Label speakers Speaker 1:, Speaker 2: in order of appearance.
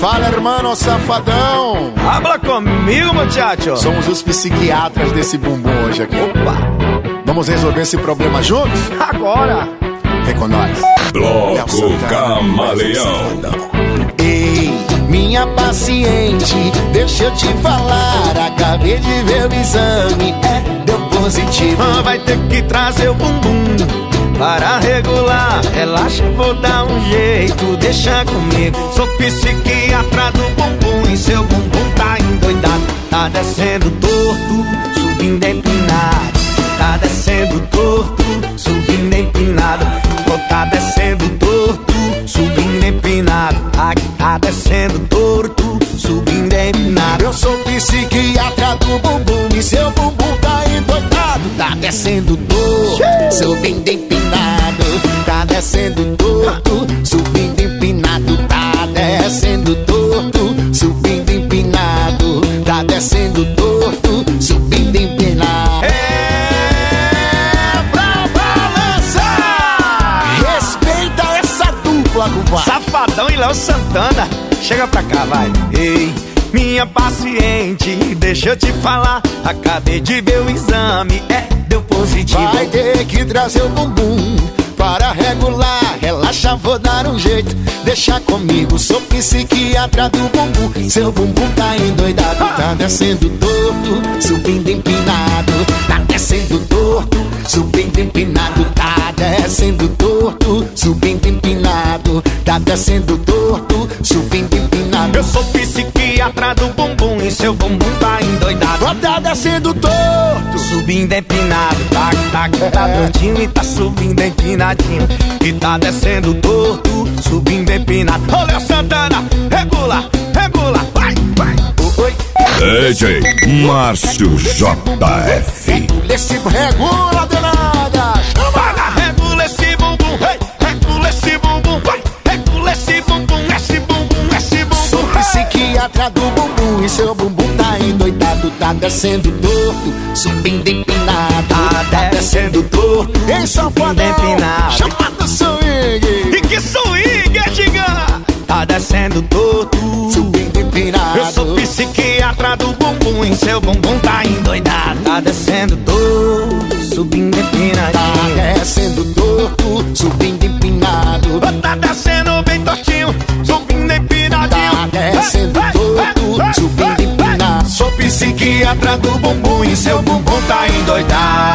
Speaker 1: Fala, hermano safadão.
Speaker 2: Habla comigo, muchacho.
Speaker 1: Somos os psiquiatras desse bumbum hoje aqui.
Speaker 2: Opa.
Speaker 1: Vamos resolver esse problema juntos?
Speaker 2: Agora.
Speaker 1: Vem com nós.
Speaker 3: Bloco Camaleão.
Speaker 1: Ei, minha paciente, deixa eu te falar. Acabei de ver o exame, deu positivo.
Speaker 2: Vai ter que trazer o bumbum para regular. Relaxa, vou dar um jeito, deixa comigo. Sou psiquiatra do bumbum e seu bumbum tá endoidado. Tá descendo torto, subindo empinado. Tá descendo torto, subindo empinado. Tá descendo torto, subindo empinado. Aqui tá descendo torto, subindo empinado.
Speaker 1: Eu sou psiquiatra do bumbum e seu bumbum tá endoidado. Tá descendo torto, subindo empinado. Tá descendo torto, subindo empinado. Tá descendo torto, subindo empinado. Tá descendo torto, subindo empinado.
Speaker 2: Safadão e Léo Santana, chega pra cá, vai. Ei, minha paciente, deixa eu te falar. Acabei de ver o exame, deu positivo.
Speaker 1: Vai ter que trazer o bumbum para regular. Relaxa, vou dar um jeito, deixa comigo. Sou psiquiatra do bumbum, seu bumbum tá endoidado. Tá descendo torto, subindo empinado. Tá descendo torto, subindo empinado. Tá descendo torto, subindo empinado. Tá descendo torto, subindo empinado.
Speaker 2: Eu sou psiquiatra do bumbum e seu bumbum tá endoidado.
Speaker 1: Tá descendo torto,
Speaker 2: subindo empinado. Tá tortinho e tá subindo empinadinho. E tá descendo torto, subindo empinado. Ô, Léo Santana, regula, regula, vai, vai.
Speaker 1: Oi.
Speaker 3: DJ Márcio JF.
Speaker 1: Esse regula, danada.
Speaker 2: Chama, regula esse bumbum, regula esse bumbum, vai. Regula esse bumbum, esse bumbum, esse bumbum.
Speaker 1: Sou psiquiatra do bumbum e seu bumbum tá endoidado. Tá descendo torto, subindo empinado. Tá descendo torto, em safadão,
Speaker 2: empinado.
Speaker 1: chamado swing.
Speaker 2: E que swing, é gigante. Tá descendo torto,
Speaker 1: subindo empinado.
Speaker 2: Eu sou psiquiatra do bumbum e seu bumbum tá endoidado. Tá descendo torto, subindo empinadinho.
Speaker 1: Tá descendo torto, subindo empinado.
Speaker 2: Tá descendo bem tortinho, subindo empinadinho.
Speaker 1: Tá descendo torto, subindo empinado.
Speaker 2: Sou psiquiatra do bumbum e seu bumbum tá endoidado.